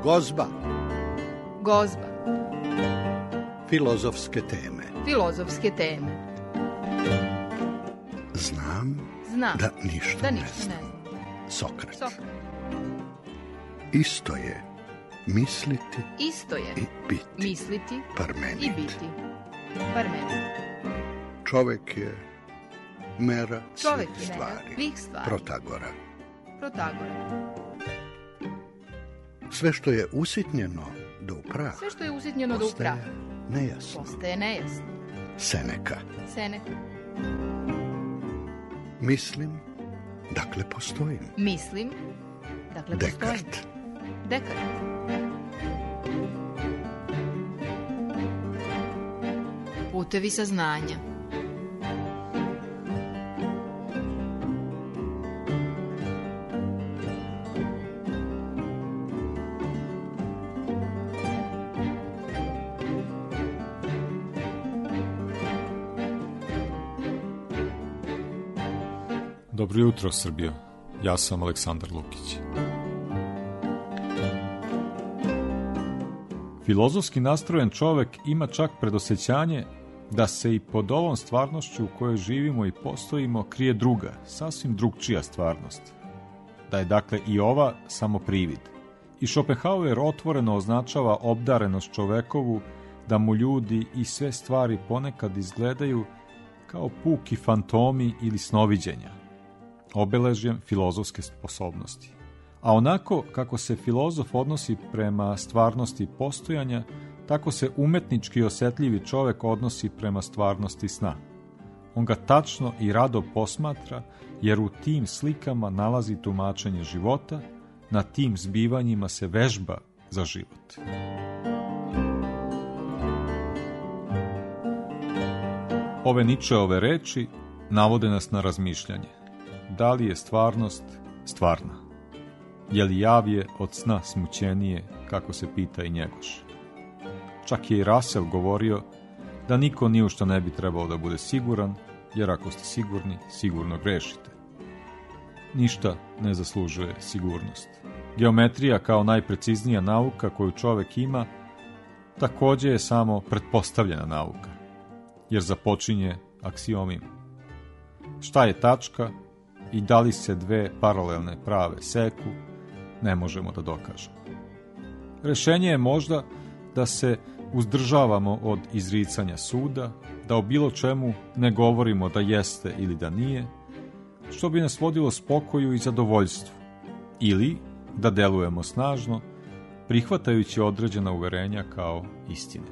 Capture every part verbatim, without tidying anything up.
Gozba. Gozba. Filozofske teme. Filozofske teme. Znam, Znam da ništa, da ne ništa znam. ne znam. Sokrat. Sokrat. Isto je misliti Isto je i biti. misliti Parmenid. i biti. Parmenid. Čovek je mera Čovek svih je stvari. mera svih stvari. Protagora. Protagora. Sve što je usitnjeno do u prah, Sve što je usitnjeno do u prah postaje nejasno. postaje nejasno. Seneka. Seneka. Mislim, dakle postojim. Mislim, dakle postojim. Dekart. Dekart. Putevi saznanja. Dobro jutro, Srbijo. Ja sam Aleksandar Lukić. Filozofski nastrojen čovek ima čak predosećanje da se i pod ovom stvarnošću u kojoj živimo i postojimo krije druga, sasvim drugčija stvarnost. Da je dakle i ova samo privid. I Schopenhauer otvoreno označava obdarenost čovekovu da mu ljudi i sve stvari ponekad izgledaju kao puki fantomi ili snoviđenja, obeležjem filozofske sposobnosti. A onako kako se filozof odnosi prema stvarnosti postojanja, tako se umetnički osetljivi čovek odnosi prema stvarnosti sna. On ga tačno i rado posmatra, jer u tim slikama nalazi tumačenje života, na tim zbivanjima se vežba za život. Ove Ničeove reči navode nas na razmišljanje. Da li je stvarnost stvarna? Je li javje od sna smućenije, kako se pita i Njegoš? Čak je i Russell govorio da niko ni u što ne bi trebao da bude siguran, jer ako ste sigurni, sigurno grešite. Ništa ne zaslužuje sigurnost. Geometrija kao najpreciznija nauka koju čovek ima, takođe je samo pretpostavljena nauka, jer započinje aksiomima. Šta je tačka i da li se dve paralelne prave seku, ne možemo da dokažemo. Rešenje je možda da se uzdržavamo od izricanja suda, da o bilo čemu ne govorimo da jeste ili da nije, što bi nas vodilo spokoju i zadovoljstvu, ili da delujemo snažno, prihvatajući određena uverenja kao istine.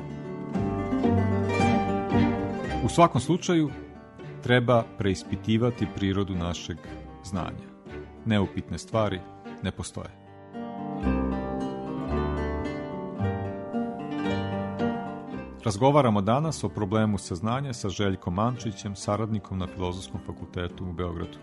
U svakom slučaju, treba preispitivati prirodu našeg znanja. Neupitne stvari ne postoje. Razgovaramo danas o problemu saznanja sa Željkom Mančićem, saradnikom na Filozofskom fakultetu u Beogradu.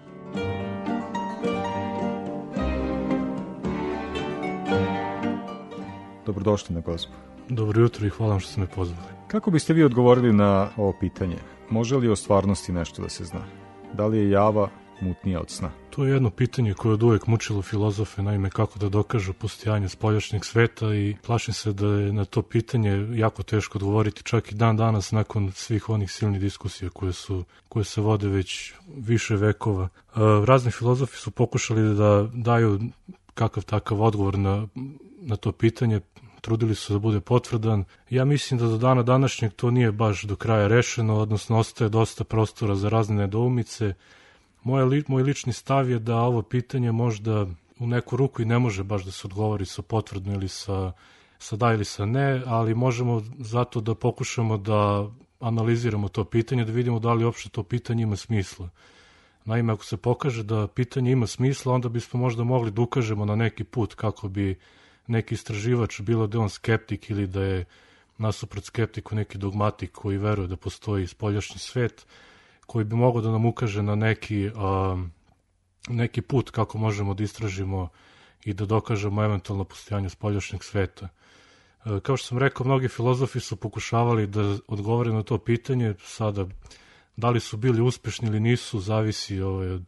Dobrodošli na Gozbu. Dobro jutro i hvala vam što ste me pozvali. Kako biste vi odgovorili na ovo pitanje? Može li o stvarnosti nešto da se zna? Da li je java mutnija od sna? To je jedno pitanje koje je od uvek mučilo filozofe, naime kako da dokažu postojanje spoljašnjeg sveta, i plašim se da je na to pitanje jako teško odgovoriti čak i dan danas nakon svih onih silnih diskusija koje su koje se vode već više vekova. E, razni filozofi su pokušali da daju kakav takav odgovor na, na to pitanje, trudili su da bude potvrdan. Ja mislim da do dana današnjeg to nije baš do kraja rešeno, odnosno ostaje dosta prostora za razne nedoumice. Moj, li, moj lični stav je da ovo pitanje možda u neku ruku i ne može baš da se odgovori sa potvrdno ili sa, sa da ili sa ne, ali možemo zato da pokušamo da analiziramo to pitanje, da vidimo da li uopšte to pitanje ima smisla. Naime, ako se pokaže da pitanje ima smisla, onda bismo možda mogli da ukažemo na neki put kako bi neki istraživač, bilo da je on skeptik ili da je nasuprot skeptiku neki dogmatik koji veruje da postoji spoljašnji svet, koji bi mogao da nam ukaže na neki, a, neki put kako možemo da istražimo i da dokažemo eventualno postojanje spoljašnjeg sveta. E, kao što sam rekao, mnogi filozofi su pokušavali da odgovore na to pitanje. Sada, da li su bili uspešni ili nisu, zavisi ovaj, od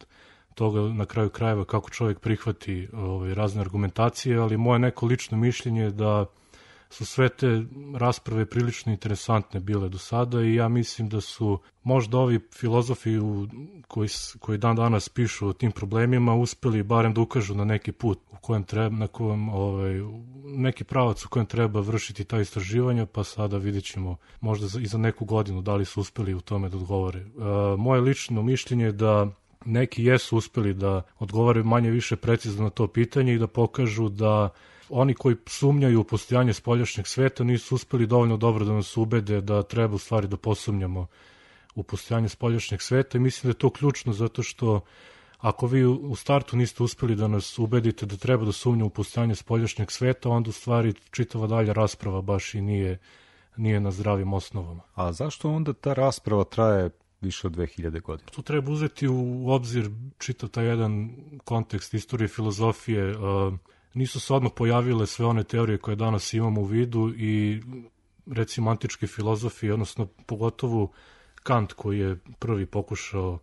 toga na kraju krajeva kako čovjek prihvati ovaj, razne argumentacije, ali moje neko lično mišljenje je da su sve te rasprave prilično interesantne bile do sada i ja mislim da su možda ovi filozofi u, koji, koji dan danas pišu o tim problemima uspeli barem da ukažu na neki put u kojem treba, na kojem, ovaj, neki pravac u kojem treba vršiti ta istraživanja, pa sada vidjet ćemo možda za, i za neku godinu da li su uspeli u tome da odgovore. E, moje lično mišljenje je da neki jesu uspeli da odgovore manje više precizno na to pitanje i da pokažu da oni koji sumnjaju u postojanje spoljašnjeg sveta nisu uspeli dovoljno dobro da nas ubede da treba u stvari da posumnjamo u postojanje spoljašnjeg sveta i mislim da je to ključno zato što ako vi u startu niste uspeli da nas ubedite da treba da sumnjamo u postojanje spoljašnjeg sveta, onda u stvari čitava dalja rasprava baš i nije, nije na zdravim osnovama. A zašto onda ta rasprava traje više od dve hiljade godina? Tu treba uzeti u obzir čitav taj jedan kontekst istorije filozofije. Nisu se odmah pojavile sve one teorije koje danas imamo u vidu i recimo antički filozofi, odnosno pogotovo Kant koji je prvi pokušao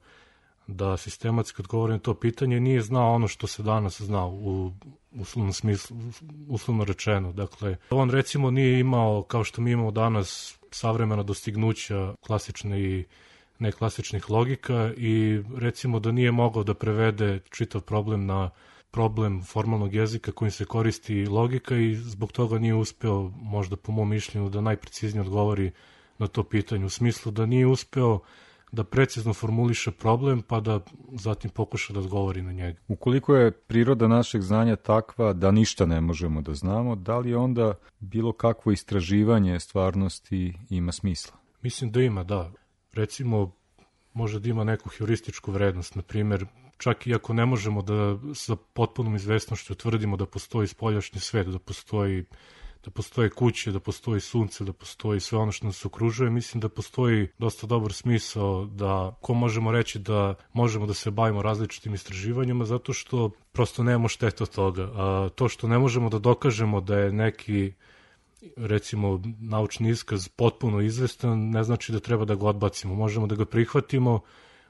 da sistematski odgovori na to pitanje, nije znao ono što se danas zna u uslovnom smislu, uslovno rečeno. Dakle, on recimo nije imao, kao što mi imamo danas, savremena dostignuća klasične i neklasičnih logika i recimo da nije mogao da prevede čitav problem na problem formalnog jezika kojim se koristi logika i zbog toga nije uspeo, možda po mom mišljenju, da najpreciznije odgovori na to pitanje. U smislu da nije uspeo da precizno formuliše problem pa da zatim pokuša da odgovori na njega. Ukoliko je priroda našeg znanja takva da ništa ne možemo da znamo, da li onda bilo kakvo istraživanje stvarnosti ima smisla? Mislim da ima, da. Recimo, može da ima neku heurističku vrednost, na primjer, čak i ako ne možemo da sa potpunom izvesnošću tvrdimo da postoji spoljašnji svet, da postoji, da postoje kuće, da postoji sunce, da postoji sve ono što nas okružuje, mislim da postoji dosta dobar smisao da, ko možemo reći da možemo da se bavimo različitim istraživanjima, zato što prosto nemamo štete od toga. A to što ne možemo da dokažemo da je neki, recimo, naučni iskaz potpuno izvestan, ne znači da treba da ga odbacimo. Možemo da ga prihvatimo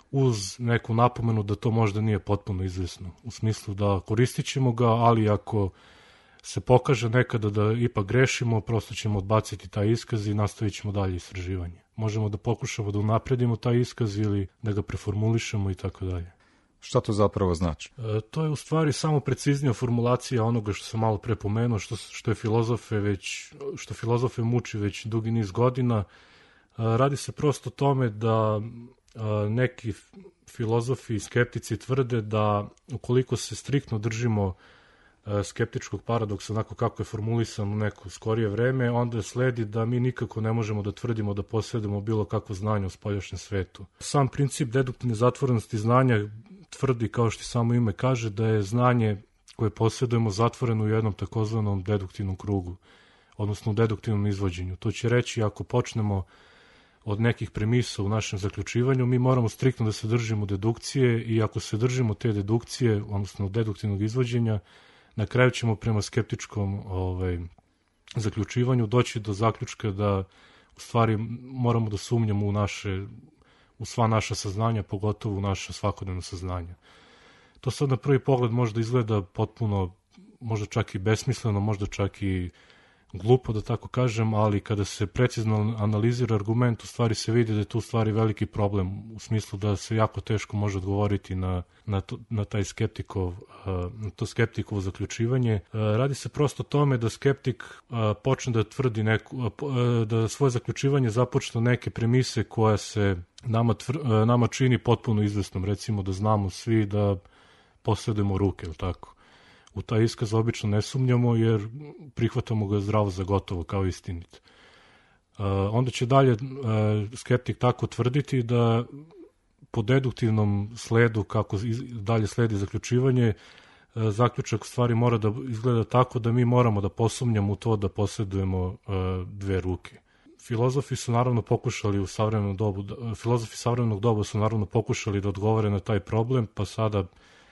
uz neku napomenu da to možda nije potpuno izvesno. U smislu da koristit ćemo ga, ali ako se pokaže nekada da ipak grešimo, prosto ćemo odbaciti taj iskaz i nastavit ćemo dalje istraživanje. Možemo da pokušamo da unapredimo taj iskaz ili da ga preformulišemo i tako dalje. Šta to zapravo znači? E, to je u stvari samo preciznija formulacija onoga što sam malo pre pomenuo, što, što je filozofe već, što filozofe muči već dugi niz godina. E, radi se prosto o tome da e, neki filozofi i skeptici tvrde da ukoliko se striktno držimo e, skeptičkog paradoksa onako kako je formulisan u neko skorije vreme, onda sledi da mi nikako ne možemo da tvrdimo da posjedujemo bilo kakvo znanje o spoljašnjem svetu. Sam princip deduktivne zatvorenosti znanja tvrdi, kao što samo ime kaže, da je znanje koje posjedujemo zatvoreno u jednom takozvanom deduktivnom krugu, odnosno u deduktivnom izvođenju. To će reći, ako počnemo od nekih premisa u našem zaključivanju, mi moramo striktno da se držimo dedukcije i ako se držimo te dedukcije, odnosno deduktivnog izvođenja, na kraju ćemo prema skeptičkom ovaj, zaključivanju doći do zaključka da u stvari moramo da sumnjamo u naše u sva naša saznanja, pogotovo u naša svakodnevna saznanja. To sad na prvi pogled možda izgleda potpuno, možda čak i besmisleno, možda čak i glupo da tako kažem, ali kada se precizno analizira argument, u stvari se vidi da je tu u stvari veliki problem, u smislu da se jako teško može odgovoriti na, na, to, na taj skeptikov, na to skeptikovo zaključivanje. Radi se prosto o tome da skeptik počne da tvrdi neku, da svoje zaključivanje započne neke premise koja se nama, tvr, nama čini potpuno izvesnom, recimo da znamo svi da posjedujemo ruke, ili tako. U taj iskaz obično ne sumnjamo jer prihvatamo ga zdravo za gotovo kao istinit. Uh, onda će dalje uh, skeptik tako tvrditi da po deduktivnom sledu, kako iz, dalje sledi zaključivanje, uh, zaključak u stvari mora da izgleda tako da mi moramo da posumnjamo u to da posjedujemo uh, dve ruke. Filozofi su naravno pokušali u savremenom dobu, da, filozofi savremenog doba su naravno pokušali da odgovore na taj problem, pa sada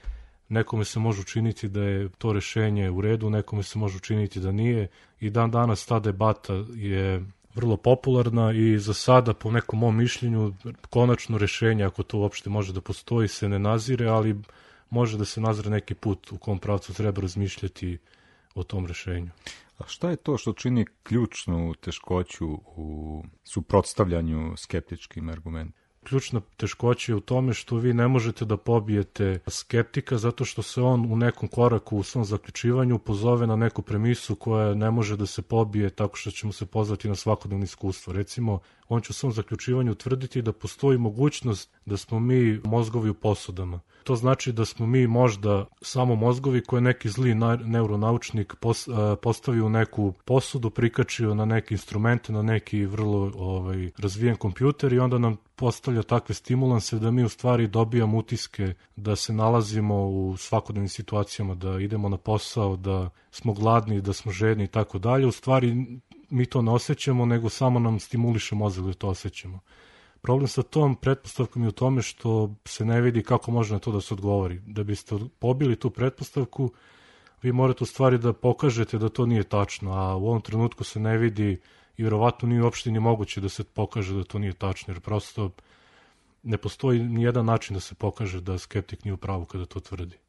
nekome se može učiniti da je to rešenje u redu, nekome se može učiniti da nije i dan danas ta debata je vrlo popularna i za sada po nekom mom mišljenju konačno rešenje, ako to uopšte može da postoji, se ne nazire, ali može da se nazre neki put u kom pravcu treba razmišljati o tom rešenju. A šta je to što čini ključnu teškoću u suprotstavljanju skeptičkim argumentima? Ključna teškoća je u tome što vi ne možete da pobijete skeptika zato što se on u nekom koraku u svom zaključivanju pozove na neku premisu koja ne može da se pobije tako što ćemo se pozvati na svakodnevno iskustvo. Recimo, on će u svom zaključivanju tvrditi da postoji mogućnost da smo mi mozgovi u posudama. To znači da smo mi možda samo mozgovi koje neki zli neuronaučnik postavio u neku posudu, prikačio na neke instrumente, na neki vrlo ovaj, razvijen kompjuter i onda nam postavlja takve stimulanse da mi u stvari dobijamo utiske da se nalazimo u svakodnevnim situacijama, da idemo na posao, da smo gladni, da smo žedni i tako dalje. U stvari mi to ne osjećamo, nego samo nam stimuliše mozak da to osjećamo. Problem sa tom pretpostavkom je u tome što se ne vidi kako može na to da se odgovori. Da biste pobili tu pretpostavku, vi morate u stvari da pokažete da to nije tačno, a u ovom trenutku se ne vidi i vjerovatno nije uopšte ni moguće da se pokaže da to nije tačno, jer prosto ne postoji ni jedan način da se pokaže da skeptik nije u pravu kada to tvrdi.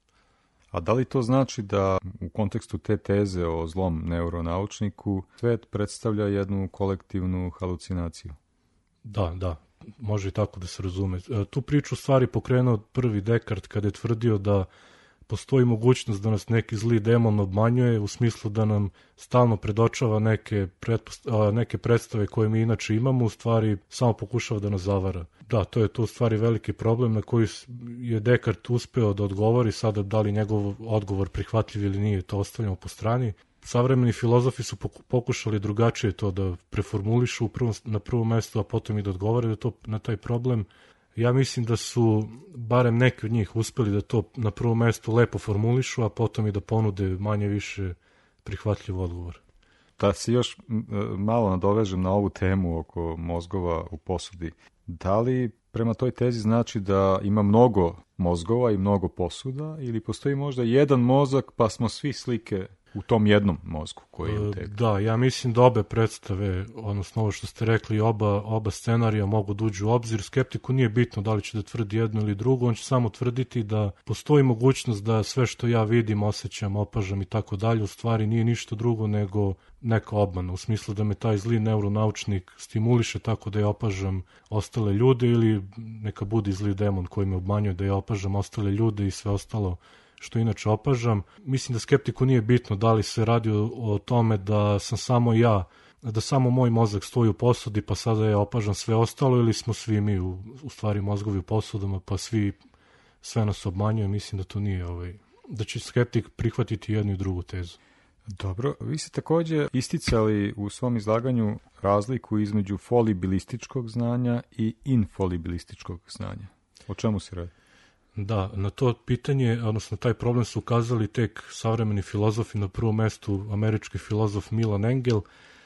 A da li to znači da u kontekstu te teze o zlom neuronaučniku svet predstavlja jednu kolektivnu halucinaciju? Da, da. Može i tako da se razume. Tu priču stvari pokrenuo prvi Dekart kada je tvrdio da postoji mogućnost da nas neki zli demon obmanjuje u smislu da nam stalno predočava neke, pretpost- neke predstave koje mi inače imamo, u stvari samo pokušava da nas zavara. Da, to je to u stvari veliki problem na koji je Dekart uspeo da odgovori, sada da li njegov odgovor prihvatljiv ili nije, to ostavljamo po strani. Savremeni filozofi su pokušali drugačije to da preformulišu u prvom, na prvom mestu, a potom i da odgovore da to, na taj problem. Ja mislim da su barem neki od njih uspeli da to na prvom mestu lepo formulišu, a potom i da ponude manje više prihvatljiv odgovor. Da se još malo nadovežem na ovu temu oko mozgova u posudi. Da li prema toj tezi znači da ima mnogo mozgova i mnogo posuda, ili postoji možda jedan mozak pa smo svi slike u tom jednom mozgu koji je u tebi? Da, ja mislim da obe predstave, odnosno ovo što ste rekli, oba, oba scenarija mogu da uđu u obzir. Skeptiku nije bitno da li će da tvrdi jedno ili drugo, on će samo tvrditi da postoji mogućnost da sve što ja vidim, osjećam, opažam i tako dalje, u stvari nije ništa drugo nego neka obmana, u smislu da me taj zli neuronaučnik stimuliše tako da ja opažam ostale ljude, ili neka budi zli demon koji me obmanjuje da ja opažam ostale ljude i sve ostalo što inače opažam. Mislim da skeptiku nije bitno da li se radi o, o tome da sam samo ja, da samo moj mozak stoji u posudi pa sada ja opažam sve ostalo, ili smo svi mi u, u stvari mozgovi u posudama pa svi sve nas obmanjuje. Mislim da to nije ovaj, da će skeptik prihvatiti jednu i drugu tezu. Dobro, vi ste također isticali u svom izlaganju razliku između folibilističkog znanja i infolibilističkog znanja. O čemu se radi? Da, na to pitanje, odnosno taj problem su ukazali tek savremeni filozofi, na prvom mestu američki filozof Milan Engel.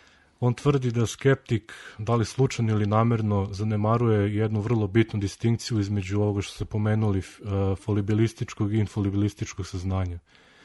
On tvrdi da skeptik, da li slučajno ili namerno, zanemaruje jednu vrlo bitnu distinkciju između ovoga što ste pomenuli, uh, folibilističkog i infolibilističkog saznanja.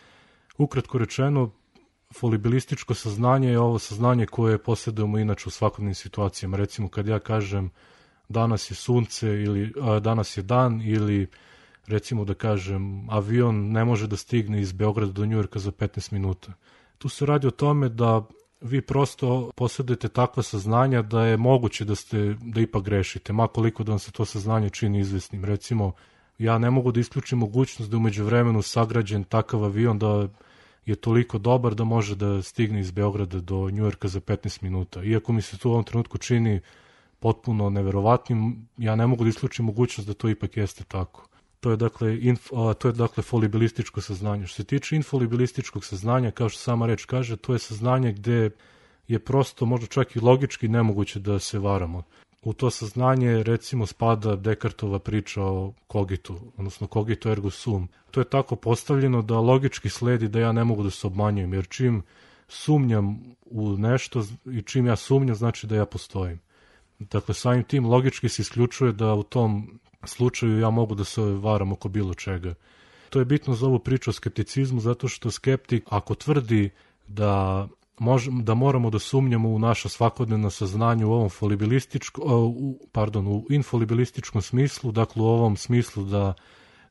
Ukratko rečeno, folibilističko saznanje je ovo saznanje koje posjedujemo inače u svakodnevnim situacijama. Recimo kad ja kažem danas je sunce ili a, danas je dan, ili recimo da kažem avion ne može da stigne iz Beograda do Njujorka za petnaest minuta. Tu se radi o tome da vi prosto posjedujete takva saznanja da je moguće da ste da ipak grešite, ma koliko da vam se to saznanje čini izvesnim. Recimo, ja ne mogu da isključim mogućnost da je u međuvremenu sagrađen takav avion da je toliko dobar da može da stigne iz Beograda do Njujorka za petnaest minuta. Iako mi se to u ovom trenutku čini potpuno neverovatnim, ja ne mogu da isključim mogućnost da to ipak jeste tako. To je dakle, inf, a, to je dakle folibilističko saznanje. Što se tiče infolibilističkog saznanja, kao što sama reč kaže, to je saznanje gde je prosto možda čak i logički nemoguće da se varamo. U to saznanje recimo spada Dekartova priča o kogitu, odnosno cogito ergo sum. To je tako postavljeno da logički sledi da ja ne mogu da se obmanjujem, jer čim sumnjam u nešto i čim ja sumnjam znači da ja postojim. Dakle, samim tim logički se isključuje da u tom slučaju ja mogu da se varam oko bilo čega. To je bitno za ovu priču o skepticizmu, zato što skeptik, ako tvrdi da, mož, da moramo da sumnjamo u naša svakodnevna saznanja u ovom folibilističkom, pardon, u infolibilističkom smislu, dakle u ovom smislu da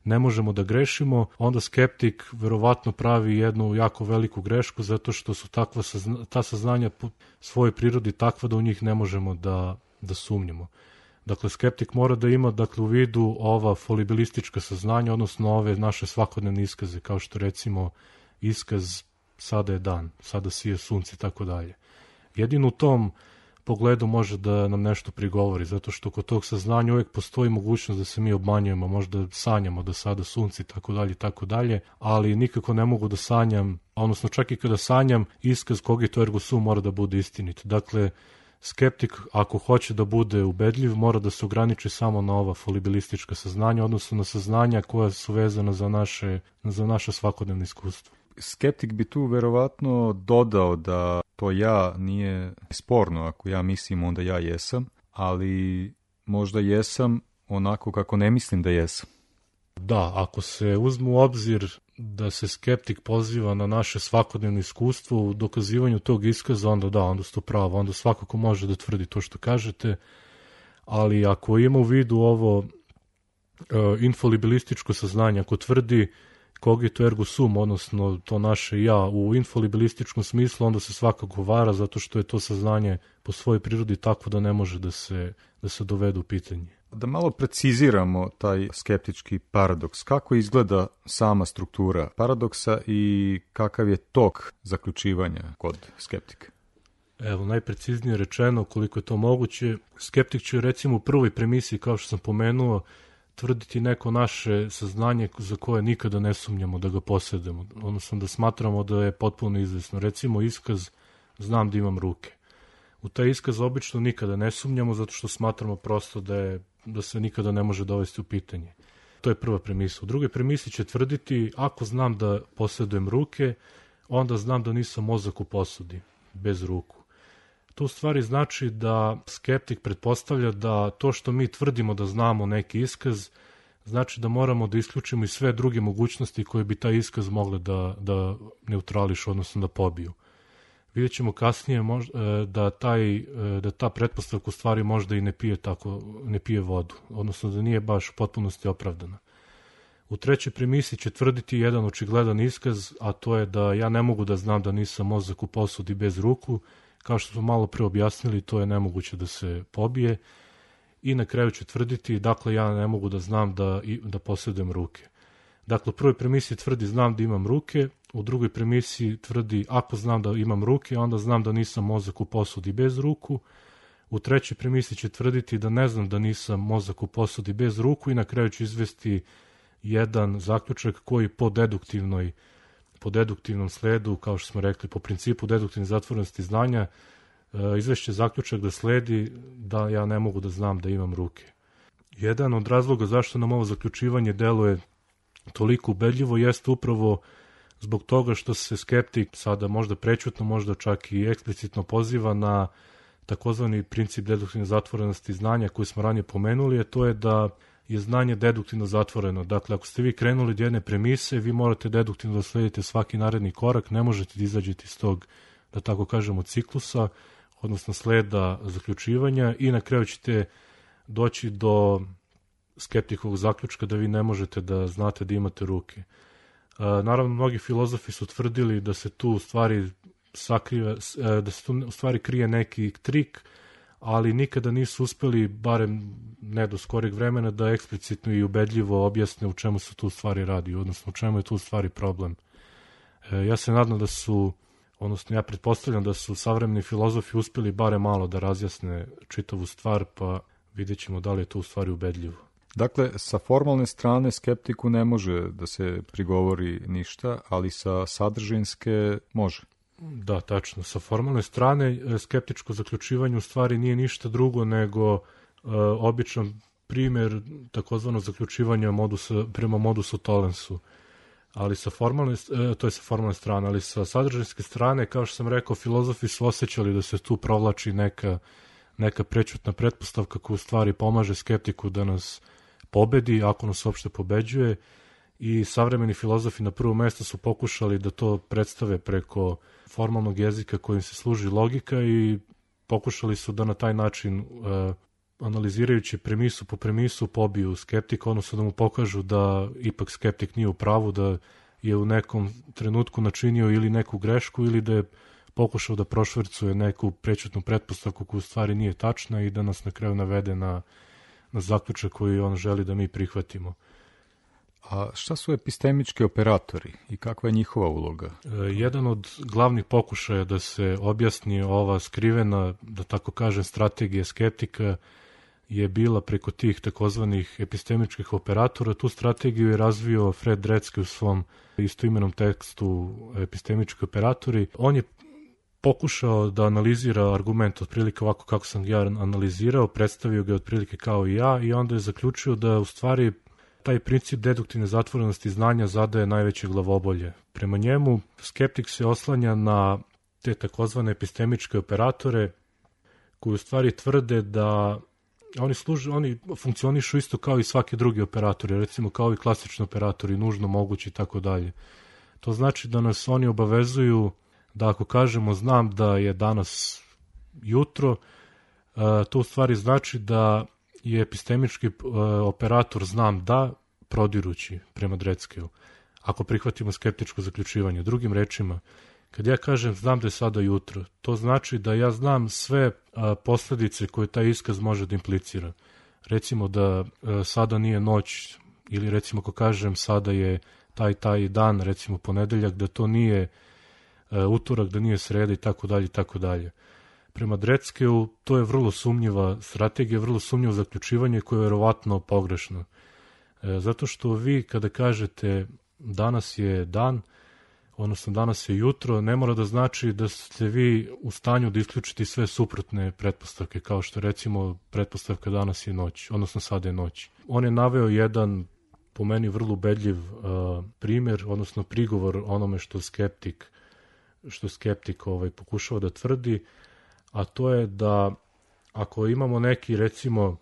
ne možemo da grešimo, onda skeptik verovatno pravi jednu jako veliku grešku zato što su takva sazna, ta saznanja po svojoj prirodi takva da u njih ne možemo da, da sumnjamo. Dakle, skeptik mora da ima dakle, u vidu ova folibilistička saznanja, odnosno ove naše svakodnevne iskaze, kao što recimo iskaz sada je dan, sada sije sunce i tako dalje. Jedino u tom pogledu može da nam nešto prigovori, zato što kod tog saznanja uvijek postoji mogućnost da se mi obmanjujemo, možda sanjamo da sada sunce i tako dalje i tako dalje, ali nikako ne mogu da sanjam, odnosno čak i kada sanjam, iskaz cogito ergo sum mora da bude istinit. Dakle, skeptik ako hoće da bude ubedljiv mora da se ograniči samo na ova folibilistička saznanja, odnosno na saznanja koja su vezana za naše, za naše svakodnevne iskustvo. Skeptik bi tu verovatno dodao da to ja nije sporno, ako ja mislim onda ja jesam, ali možda jesam onako kako ne mislim da jesam. Da, ako se uzme u obzir da se skeptik poziva na naše svakodnevno iskustvo u dokazivanju tog iskaza, onda da, onda ste pravo, onda svakako može da tvrdi to što kažete, ali ako ima u vidu ovo uh, infolibilističko saznanje, ako tvrdi cogito ergo sum, odnosno to naše ja u infolibilističkom smislu, onda se svakako vara zato što je to saznanje po svojoj prirodi takvo da ne može da se, da se dovede u pitanje. Da malo preciziramo taj skeptički paradoks. Kako izgleda sama struktura paradoksa i kakav je tok zaključivanja kod skeptika? Evo, najpreciznije rečeno, koliko je to moguće, skeptik će recimo u prvoj premisi, kao što sam pomenuo, tvrditi neko naše saznanje za koje nikada ne sumnjamo da ga posjedujemo, odnosno da smatramo da je potpuno izvesno. Recimo iskaz znam da imam ruke. U taj iskaz obično nikada ne sumnjamo zato što smatramo prosto da, je, da se nikada ne može dovesti u pitanje. To je prva premisa. U drugoj premisi će tvrditi ako znam da posjedujem ruke, onda znam da nisam mozak u posudi, bez ruku. To u stvari znači da skeptik pretpostavlja da to što mi tvrdimo da znamo neki iskaz, znači da moramo da isključimo i sve druge mogućnosti koje bi taj iskaz mogle da, da neutrališu, odnosno da pobiju. Vidjet ćemo kasnije možda, da, taj, da ta pretpostavka u stvari možda i ne pije, tako, ne pije vodu, odnosno da nije baš u potpunosti opravdana. U trećoj premisi će tvrditi jedan očigledan iskaz, a to je da ja ne mogu da znam da nisam mozak u posudi bez ruku. Kao što smo malo pre objasnili, to je nemoguće da se pobije. I na kraju će tvrditi, dakle, ja ne mogu da znam da, da posjedujem ruke. Dakle, u prvoj premisi tvrdi znam da imam ruke, u drugoj premisi tvrdi ako znam da imam ruke, onda znam da nisam mozak u posudi bez ruku. U trećoj premisi će tvrditi da ne znam da nisam mozak u posudi bez ruku i na kraju će izvesti jedan zaključak koji po deduktivnoj po deduktivnom sledu, kao što smo rekli, po principu deduktivne zatvorenosti znanja, izvešće zaključak da sledi da ja ne mogu da znam da imam ruke. Jedan od razloga zašto nam ovo zaključivanje deluje toliko ubedljivo jeste upravo zbog toga što se skeptik sada možda prećutno, možda čak i eksplicitno poziva na takozvani princip deduktivne zatvorenosti znanja koji smo ranije pomenuli, a to je da je znanje deduktivno zatvoreno. Dakle, ako ste vi krenuli od jedne premise, vi morate deduktivno da sledite svaki naredni korak, ne možete da izađete iz tog, da tako kažemo, ciklusa, odnosno sleda zaključivanja i na kraju ćete doći do skeptikovog zaključka da vi ne možete da znate da imate ruke. Naravno, mnogi filozofi su tvrdili da se tu u stvari sakriva, da se tu u stvari krije neki trik, ali nikada nisu uspeli, barem ne do skorijeg vremena, da eksplicitno i ubedljivo objasne u čemu se tu stvari radi, odnosno u čemu je tu stvari problem. E, ja se nadam da su, odnosno ja pretpostavljam da su savremeni filozofi uspeli barem malo da razjasne čitavu stvar, pa vidjet ćemo da li je to u stvari ubedljivo. Dakle, sa formalne strane skeptiku ne može da se prigovori ništa, ali sa sadržinske može. Da, tačno. Sa formalne strane skeptičko zaključivanje u stvari nije ništa drugo nego e, običan primjer takozvanog zaključivanja modusa, prema modusu Tollensu. Ali sa formalne, e, to je sa formalne strane, ali sa sadržinske strane, kao što sam rekao, filozofi su osjećali da se tu provlači neka, neka prećutna pretpostavka koja u stvari pomaže skeptiku da nas pobedi, ako nas uopšte pobeđuje, i savremeni filozofi na prvo mesto su pokušali da to predstave preko formalnog jezika kojim se služi logika i pokušali su da na taj način uh, analizirajući premisu po premisu pobiju skeptika, odnosno da mu pokažu da ipak skeptik nije u pravu, da je u nekom trenutku načinio ili neku grešku ili da je pokušao da prošvercuje neku prećutnu pretpostavku koja u stvari nije tačna i da nas na kraju navede na, na zaključak koji on želi da mi prihvatimo. A šta su epistemički operatori i kakva je njihova uloga? E, jedan od glavnih pokušaja da se objasni ova skrivena, da tako kažem, strategija skeptika je bila preko tih takozvanih epistemičkih operatora. Tu strategiju je razvio Fred Dretske u svom istoimenom tekstu Epistemički operatori. On je pokušao da analizira argument otprilike ovako kako sam ga ja analizirao, predstavio ga otprilike kao i ja i onda je zaključio da u stvari taj princip deduktivne zatvorenosti znanja zadaje najveće glavobolje. Prema njemu, skeptik se oslanja na te takozvane epistemičke operatore koji u stvari tvrde da oni, služe, oni funkcionišu isto kao i svaki drugi operatori, recimo kao i klasični operatori, nužno, mogući i tako dalje. To znači da nas oni obavezuju da ako kažemo znam da je danas jutro, to u stvari znači da je epistemički operator znam da prodirući prema Dretskeu, ako prihvatimo skeptičko zaključivanje. Drugim rečima, kad ja kažem znam da je sada jutro, to znači da ja znam sve posledice koje taj iskaz može da implicira. Recimo da sada nije noć, ili recimo ako kažem sada je taj taj dan, recimo ponedeljak, da to nije utorak, da nije sreda i tako dalje i tako dalje. Prema Dretskeu to je vrlo sumnjiva strategija, vrlo sumnjivo zaključivanje koje je verovatno pogrešno. E, zato što vi kada kažete danas je dan, odnosno danas je jutro, ne mora da znači da ste vi u stanju da isključite sve suprotne pretpostavke, kao što recimo pretpostavka danas je noć, odnosno sada je noć. On je naveo jedan, po meni, vrlo ubedljiv uh, primjer, odnosno prigovor onome što skeptik, što skeptik ovaj, pokušava da tvrdi, a to je da ako imamo neki, recimo,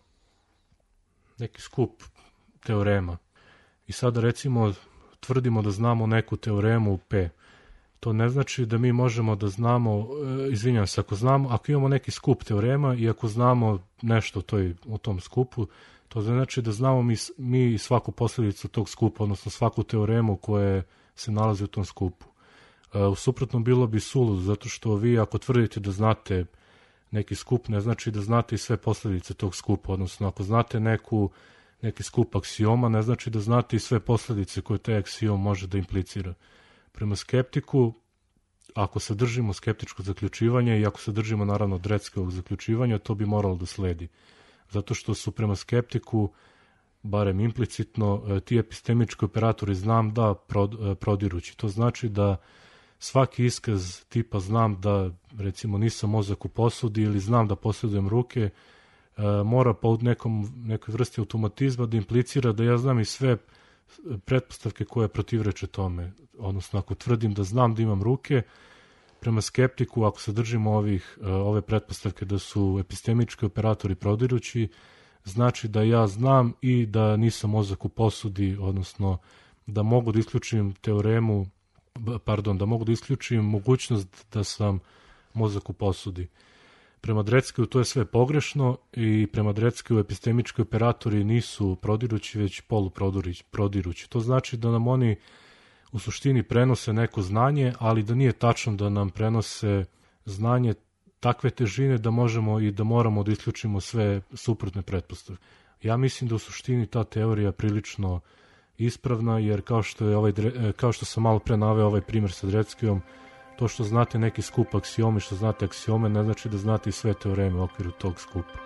neki skup teorema i sada recimo tvrdimo da znamo neku teoremu P, to ne znači da mi možemo da znamo, izvinjam se, ako znamo, ako imamo neki skup teorema i ako znamo nešto toj, u tom skupu, to znači da znamo mi, mi svaku posljedicu tog skupa, odnosno svaku teoremu koja se nalazi u tom skupu. U suprotnom bilo bi suludo, zato što vi ako tvrdite da znate neki skup, ne znači da znate i sve posljedice tog skupa, odnosno ako znate neku, neki skup aksioma, ne znači da znate i sve posljedice koje taj aksiom može da implicira. Prema skeptiku, ako se držimo skeptičko zaključivanje i ako se držimo naravno Dretskevog zaključivanja, to bi moralo da sledi. Zato što su prema skeptiku, barem implicitno, ti epistemički operatori znam da prodirući. To znači da svaki iskaz tipa znam da recimo nisam mozak u posudi ili znam da posjedujem ruke, mora po nekom, nekoj vrsti automatizma da implicira da ja znam i sve pretpostavke koje protivreče tome. Odnosno, ako tvrdim da znam da imam ruke, prema skeptiku, ako se držimo ovih, ove pretpostavke da su epistemički operatori prodirući, znači da ja znam i da nisam mozak u posudi, odnosno da mogu da isključim teoremu, pardon, da mogu da isključim mogućnost da sam mozak u posudi. Prema Dretskeu to je sve pogrešno i prema Dretskeu epistemički operatori nisu prodirući, već poluprodirući. To znači da nam oni u suštini prenose neko znanje, ali da nije tačno da nam prenose znanje takve težine da možemo i da moramo da isključimo sve suprotne pretpostavke. Ja mislim da u suštini ta teorija prilično ispravna, jer kao što, je ovaj, kao što sam malo pre naveo ovaj primjer sa Dretskeom, to što znate neki skup aksiome, što znate aksiome, ne znači da znate i sve teoreme u okviru tog skupa.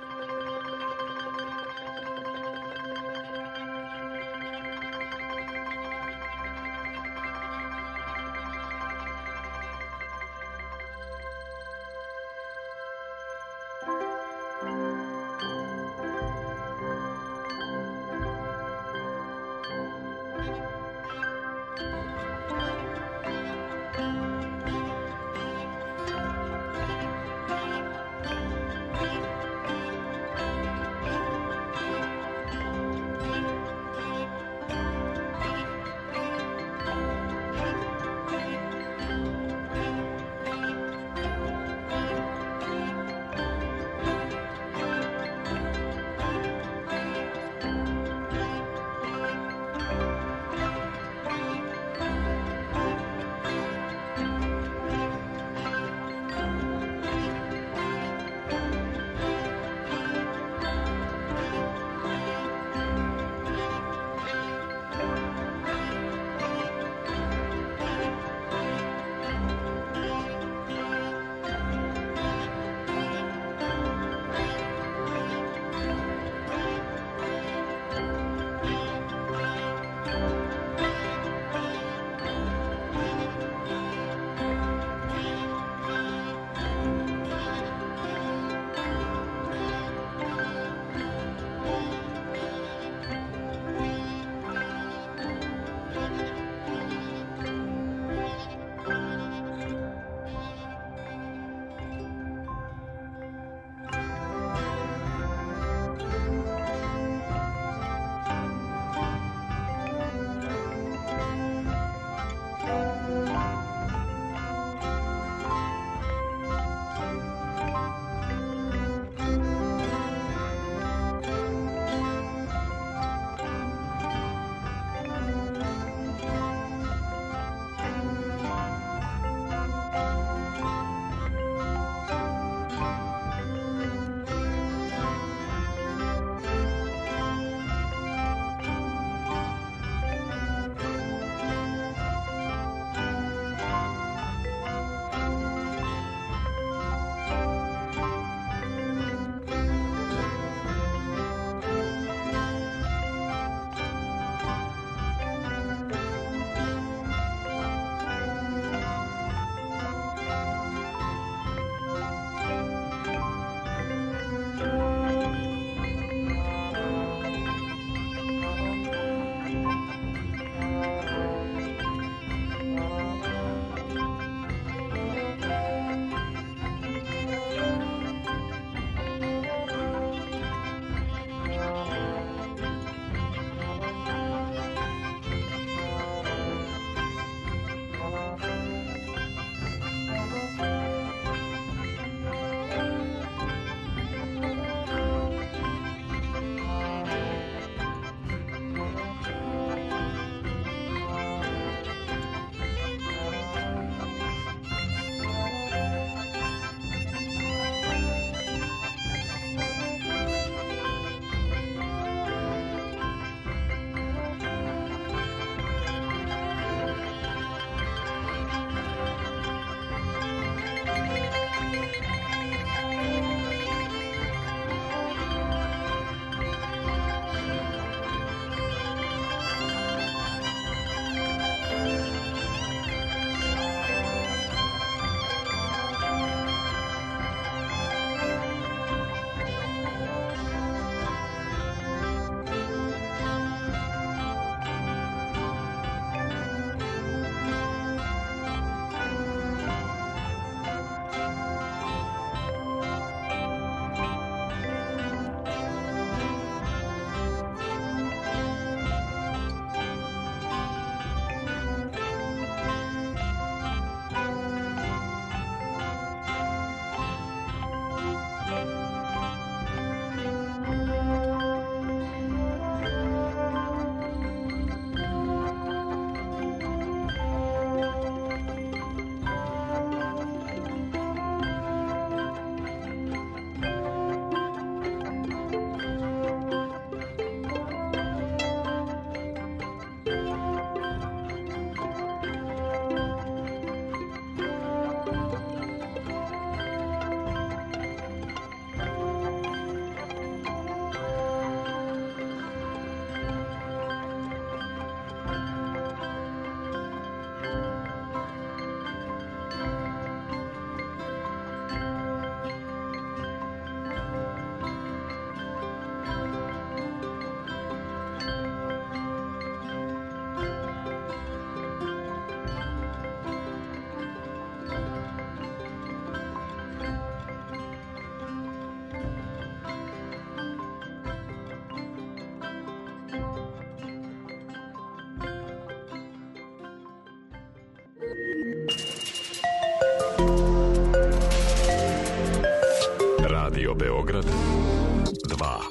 Beograd dva.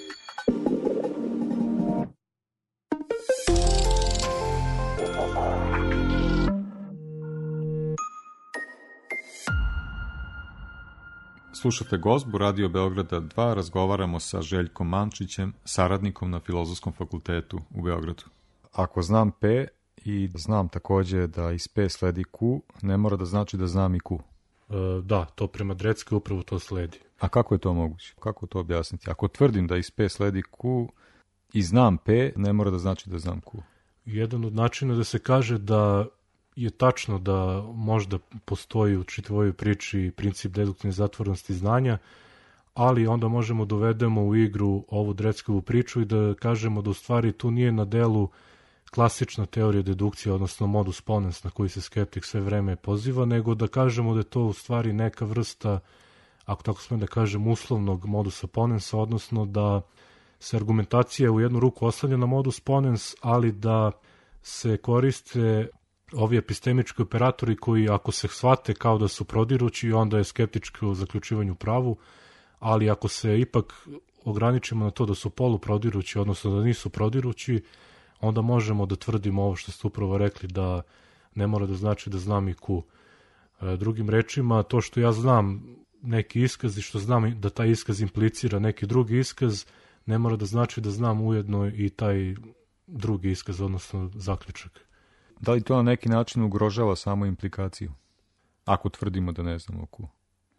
Slušate Gozbu Radio Beograda dva, razgovaramo sa Željkom Mančićem, saradnikom na Filozofskom fakultetu u Beogradu. Ako znam P i znam takođe da iz P sledi Q, ne mora da znači da znam i Q. E, da, to prema Drecki upravo to sledi. A kako je to moguće? Kako to objasniti? Ako tvrdim da iz P sledi Q i znam P, ne mora da znači da znam Q. Jedan od načina da se kaže da je tačno da možda postoji u čitavoj priči princip deduktivne zatvorenosti znanja, ali onda možemo dovedemo u igru ovu Dreckovu priču i da kažemo da u stvari tu nije na delu klasična teorija dedukcije, odnosno modus ponens na koji se skeptik sve vreme poziva, nego da kažemo da je to u stvari neka vrsta, ako tako smijem da kažem, uslovnog modusa ponensa, odnosno da se argumentacija u jednu ruku oslanja na modus ponens, ali da se koriste ovi epistemički operatori koji ako se shvate kao da su prodirući, onda je skeptičko zaključivanje u pravu, ali ako se ipak ograničimo na to da su poluprodirući, odnosno da nisu prodirući, onda možemo da tvrdimo ovo što ste upravo rekli, da ne mora da znači da znam i Q. Drugim rečima, to što ja znam neki iskaz i što znam da taj iskaz implicira neki drugi iskaz, ne mora da znači da znam ujedno i taj drugi iskaz, odnosno zaključak. Da li to na neki način ugrožava samo implikaciju? Ako tvrdimo da ne znamo Q.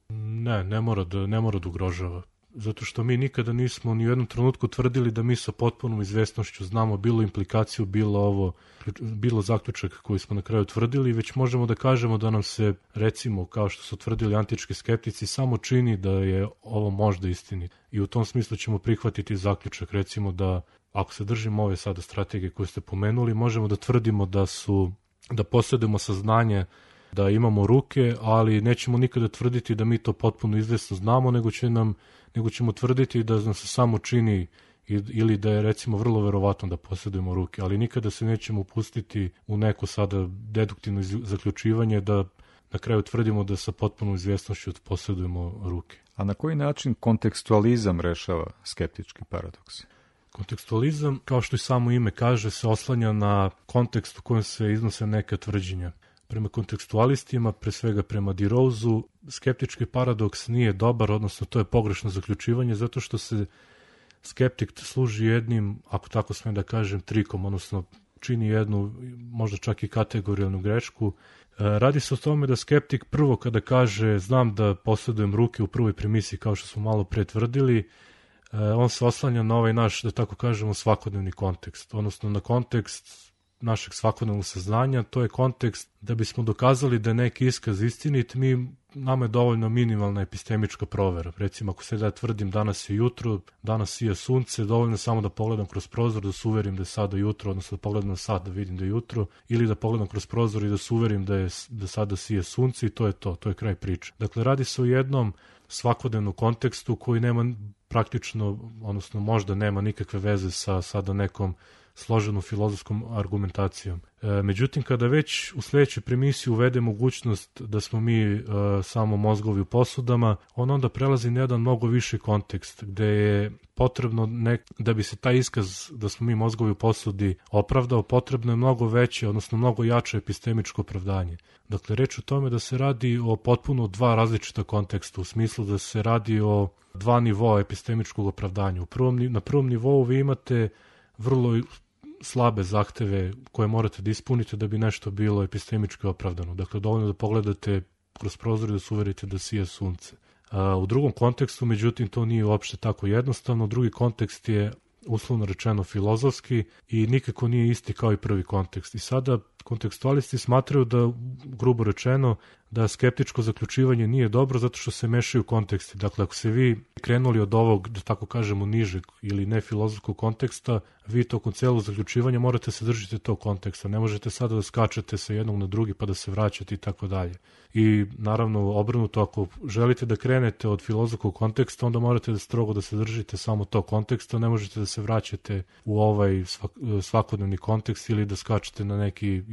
Ne, ne mora da, ne mora da ugrožava. Zato što mi nikada nismo ni u jednom trenutku tvrdili da mi sa potpunom izvesnošću znamo bilo implikaciju, bilo ovo, bilo zaključak koji smo na kraju tvrdili, već možemo da kažemo da nam se, recimo, kao što su tvrdili antički skeptici, samo čini da je ovo možda istinito. I u tom smislu ćemo prihvatiti zaključak, recimo da ako se držimo ove sada strategije koje ste pomenuli, možemo da tvrdimo da su, da posjedujemo saznanje da imamo ruke, ali nećemo nikada tvrditi da mi to potpuno izvesno znamo, nego će nam, nego ćemo tvrditi da nam se samo čini ili da je recimo vrlo verovatno da posjedujemo ruke, ali nikada se nećemo upustiti u neko sada deduktivno zaključivanje da na kraju tvrdimo da sa potpunom izvesnošću posjedujemo ruke. A na koji način kontekstualizam rešava skeptički paradoks? Kontekstualizam, kao što i samo ime kaže, se oslanja na kontekst u kojem se iznose neke tvrđenja. Prema kontekstualistima, pre svega prema Dirozu, skeptički paradoks nije dobar, odnosno to je pogrešno zaključivanje, zato što se skeptik služi jednim, ako tako smijem da kažem, trikom, odnosno čini jednu, možda čak i kategorijalnu grešku. Radi se o tome da skeptik prvo kada kaže znam da posjedujem ruke u prvoj premisi, kao što smo malo pre tvrdili, on se oslanja na ovaj naš, da tako kažemo, svakodnevni kontekst, odnosno na kontekst našeg svakodnevnog saznanja. To je kontekst da bismo dokazali da je neki iskaz istinit, mi, nama je dovoljno minimalna epistemička provera. Recimo, ako se da tvrdim danas je jutro, danas sija sunce, dovoljno samo da pogledam kroz prozor da se uverim da je sada jutro, odnosno da pogledam na sat da vidim da je jutro, ili da pogledam kroz prozor i da se uverim da je da sada sija sunce i to je to, to je kraj priče. Dakle, radi se o jednom svakodnevnom kontekstu koji nema praktično, odnosno možda nema nikakve veze sa sada nekom složenom filozofskom argumentacijom. E, međutim, kada već u sledećoj premisi uvede mogućnost da smo mi e, samo mozgovi u posudama, on onda prelazi na jedan mnogo viši kontekst, gde je potrebno, nek, da bi se taj iskaz da smo mi mozgovi u posudi opravdao, potrebno je mnogo veće, odnosno mnogo jače epistemičko opravdanje. Dakle, reč o tome da se radi o potpuno dva različita konteksta, u smislu da se radi o dva nivoa epistemičkog opravdanja. U prvom, na prvom nivou vi imate vrlo slabe zahteve koje morate da ispunite da bi nešto bilo epistemički opravdano. Dakle, dovoljno da pogledate kroz prozor i da se uverite da sija sunce. A, u drugom kontekstu, međutim, to nije uopšte tako jednostavno. Drugi kontekst je uslovno rečeno filozofski i nikako nije isti kao i prvi kontekst. I sada kontekstualisti smatraju da, grubo rečeno, da skeptičko zaključivanje nije dobro zato što se mešaju konteksti. Dakle, ako se vi krenuli od ovog, da tako kažemo, nižeg ili nefilozofskog konteksta, vi tokom celog zaključivanja morate se držati tog konteksta. Ne možete sada da skačete sa jednog na drugi pa da se vraćate i tako dalje. I naravno, obrnuto, ako želite da krenete od filozofskog konteksta, onda morate da strogo da se držite samo tog konteksta, ne možete da se vraćate u ovaj svakodnevni kontekst ili da skačete na neki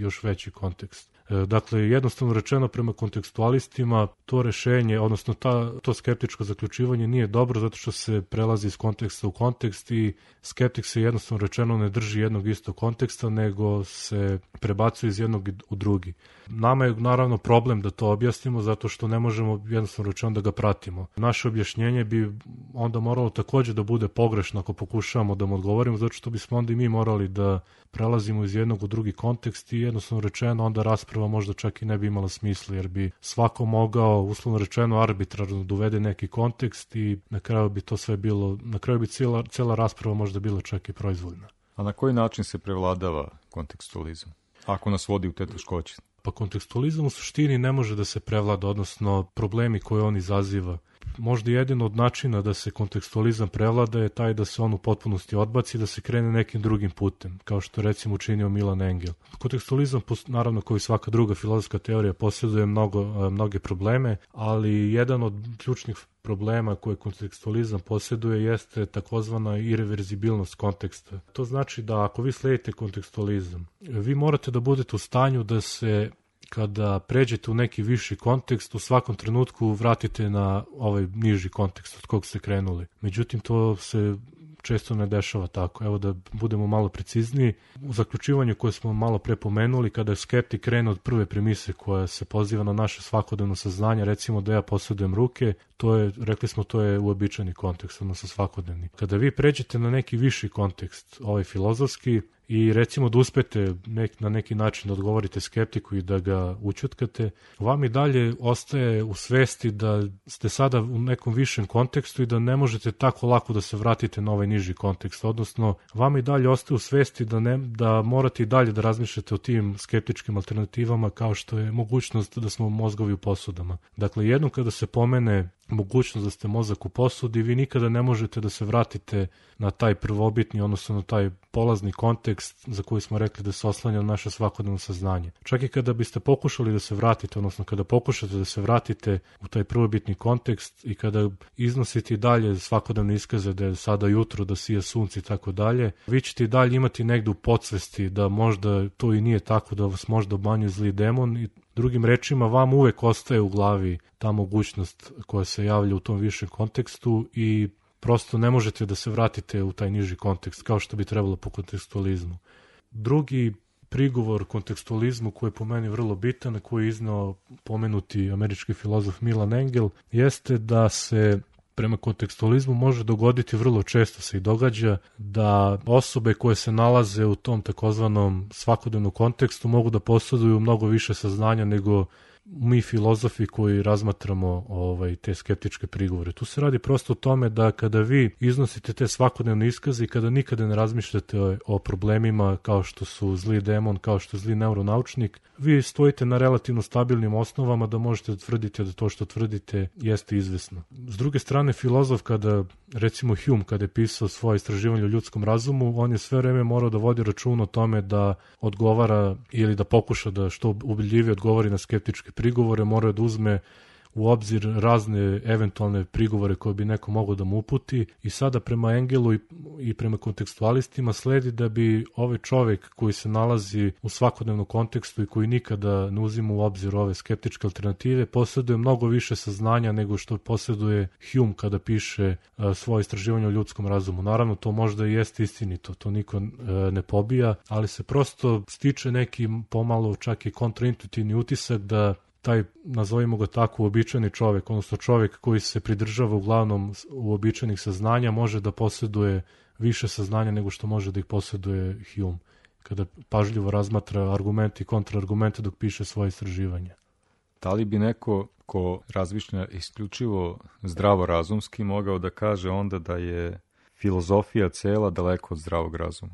još veći kontekst. Dakle, jednostavno rečeno prema kontekstualistima, to rešenje, odnosno ta, to skeptičko zaključivanje nije dobro zato što se prelazi iz konteksta u kontekst i skeptik se jednostavno rečeno ne drži jednog istog konteksta, nego se prebacuje iz jednog u drugi. Nama je naravno problem da to objasnimo zato što ne možemo jednostavno rečeno da ga pratimo. Naše objašnjenje bi onda moralo takođe da bude pogrešno ako pokušavamo da mu odgovorimo, zato što bismo onda i mi morali da prelazimo iz jednog u drugi kontekst i jednostavno rečeno onda rasprava možda čak i ne bi imala smisla, jer bi svako mogao, uslovno rečeno, arbitrarno da uvede neki kontekst i na kraju bi to sve bilo, na kraju bi cijela, cijela rasprava možda bila čak i proizvoljna. A na koji način se prevladava kontekstualizam, ako nas vodi u te teškoće? Pa kontekstualizam u suštini ne može da se prevlada, odnosno problemi koje on izaziva. Možda jedino od načina da se kontekstualizam prevlada je taj da se on u potpunosti odbaci i da se krene nekim drugim putem, kao što recimo učinio Milan Engel. Kontekstualizam, naravno kao i svaka druga filozofska teorija, posjeduje mnogo, mnoge probleme, ali jedan od ključnih problema koje kontekstualizam posjeduje jeste takozvana irreverzibilnost konteksta. To znači da ako vi sledite kontekstualizam, vi morate da budete u stanju da se kada pređete u neki viši kontekst, u svakom trenutku vratite na ovaj niži kontekst od kog ste krenuli. Međutim, to se često ne dešava tako. Evo da budemo malo precizniji. U zaključivanju koje smo malo pre pomenuli, kada je skeptik krene od prve premise koja se poziva na naše svakodnevno saznanje, recimo da ja posjedujem ruke, to je, rekli smo, to je uobičajeni kontekst, odnosno svakodnevni. Kada vi pređete na neki viši kontekst, ovaj filozofski, i recimo da uspete nek, na neki način da odgovorite skeptiku i da ga učutkate, vam i dalje ostaje u svesti da ste sada u nekom višem kontekstu i da ne možete tako lako da se vratite na ovaj niži kontekst, odnosno vam i dalje ostaje u svesti da, ne, da morate i dalje da razmišljate o tim skeptičkim alternativama kao što je mogućnost da smo mozgovi u posudama. Dakle, jednom kada se pomene mogućnost da ste mozak u posudi, vi nikada ne možete da se vratite na taj prvobitni, odnosno na taj polazni kontekst za koji smo rekli da se oslanja na naše svakodnevno saznanje. Čak i kada biste pokušali da se vratite, odnosno kada pokušate da se vratite u taj prvobitni kontekst i kada iznosite i dalje svakodnevne iskaze da je sada jutro, da sija sunce i tako dalje, vi ćete i dalje imati negde u podsvesti da možda to i nije tako, da vas možda obmanjuje zli demon i drugim rečima, vam uvek ostaje u glavi ta mogućnost koja se javlja u tom višem kontekstu i prosto ne možete da se vratite u taj niži kontekst, kao što bi trebalo po kontekstualizmu. Drugi prigovor kontekstualizmu koji je po meni vrlo bitan, koji je iznao pomenuti američki filozof Milan Engel, jeste da se prema kontekstualizmu može dogoditi, vrlo često se i događa, da osobe koje se nalaze u tom takozvanom svakodnevnom kontekstu mogu da posjeduju mnogo više saznanja nego mi filozofi koji razmatramo ovaj, te skeptičke prigovore. Tu se radi prosto o tome da kada vi iznosite te svakodnevne iskaze i kada nikada ne razmišljate o, o problemima kao što su zli demon, kao što je zli neuronaučnik, vi stojite na relativno stabilnim osnovama da možete da tvrdite da to što tvrdite jeste izvesno. S druge strane, filozof kada, recimo Hume, kada je pisao svoje istraživanje o ljudskom razumu, on je sve vreme morao da vodi račun o tome da odgovara ili da pokuša da što ubedljivije odgovori na skeptičke prigovore, mora da uzme u obzir razne eventualne prigovore koje bi neko mogao da mu uputi i sada prema Engelu i, i prema kontekstualistima sledi da bi ovaj čovek koji se nalazi u svakodnevnom kontekstu i koji nikada ne uzima u obzir ove skeptičke alternative posjeduje mnogo više saznanja nego što posjeduje Hume kada piše a, svoje istraživanje o ljudskom razumu. Naravno, to možda i jeste istinito, to niko a, ne pobija, ali se prosto stiče neki pomalo čak i kontraintuitivni utisak da taj, nazovimo ga tako, uobičajeni čovek, odnosno čovek koji se pridržava uglavnom uobičajenih saznanja, može da posjeduje više saznanja nego što može da ih posjeduje Hume, kada pažljivo razmatra argumente i kontraargumente dok piše svoje istraživanje. Da li bi neko ko razmišlja isključivo zdravorazumski mogao da kaže onda da je filozofija cela daleko od zdravog razuma?